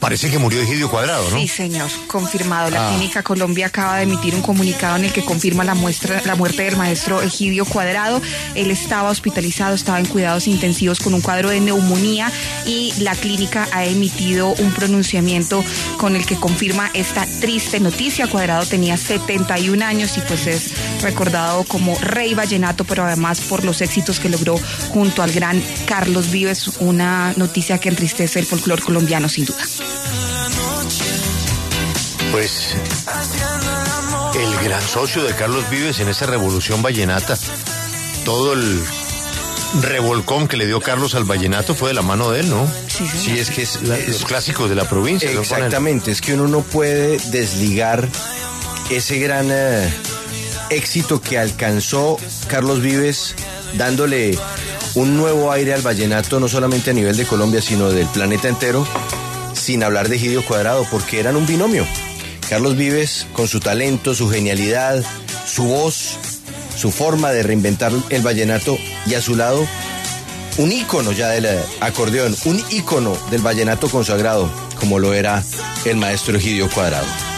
parece que murió Egidio Cuadrado, ¿no? Sí, señor, confirmado. La Clínica Colombia acaba de emitir un comunicado en el que confirma la muerte del maestro Egidio Cuadrado. Él estaba hospitalizado, estaba en cuidados intensivos con un cuadro de neumonía y la clínica ha emitido un pronunciamiento con el que confirma esta triste noticia. Cuadrado tenía 71 años y pues es recordado como Rey Vallenato, pero además por los éxitos que logró junto al gran Carlos Vives, una noticia que entristece el folclore colombiano sin duda. Pues el gran socio de Carlos Vives en esa revolución vallenata, todo el revolcón que le dio Carlos al vallenato fue de la mano de él, ¿no? Sí, es que los clásicos de la provincia. Exactamente, es que uno no puede desligar ese gran éxito que alcanzó Carlos Vives, dándole un nuevo aire al vallenato, no solamente a nivel de Colombia, sino del planeta entero, sin hablar de Egidio Cuadrado, porque eran un binomio. Carlos Vives, con su talento, su genialidad, su voz, su forma de reinventar el vallenato, y a su lado, un ícono ya del acordeón, un ícono del vallenato consagrado, como lo era el maestro Egidio Cuadrado.